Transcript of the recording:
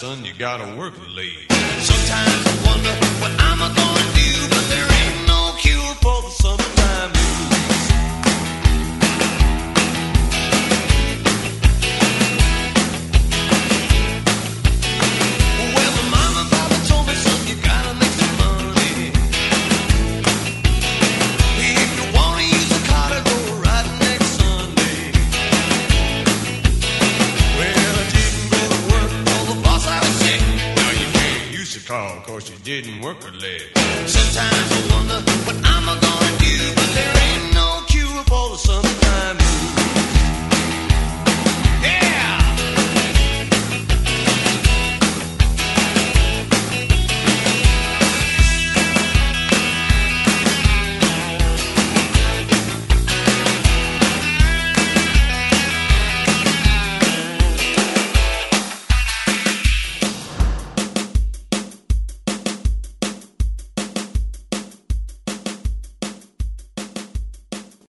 son, you gotta work late. Sometimes I wonder what I'm gonna do, but there ain't no cure for the summertime blues. Well, my mama and papa told me, son, you gotta make some money. If you wanna use a car to go riding next Sunday. Well, I didn't go to work, told the boss I was sick. Now you can't use the car, cause you didn't work her leg. Sometimes I wonder what I'm gonna do, but there ain't no cure for the summertime blues.